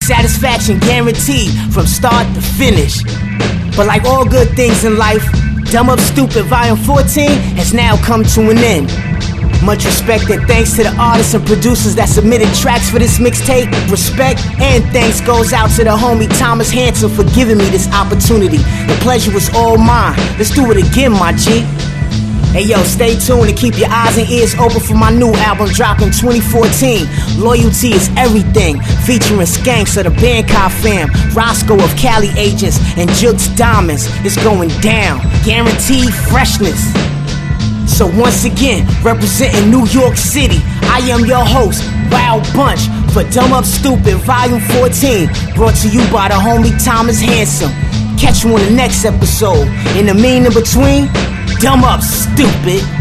satisfaction guaranteed from start to finish. But like all good things in life, Dumb Up Stupid Volume 14 has now come to an end. Much respect and thanks to the artists and producers that submitted tracks for this mixtape. Respect and thanks goes out to the homie Thomas Hanson for giving me this opportunity. The pleasure was all mine. Let's do it again, my G. Hey yo, stay tuned and keep your eyes and ears open for my new album dropping 2014. Loyalty is Everything, featuring Skanks of the Bangkok fam, Roscoe of Cali Agents, and Jukes Diamonds. It's going down, guaranteed freshness. So once again, representing New York City, I am your host, Wild Bunch, for Dumb Up Stupid Volume 14, brought to you by the homie Thomas Hanson. Catch you on the next episode. In the mean in between, Dumb Up Stupid.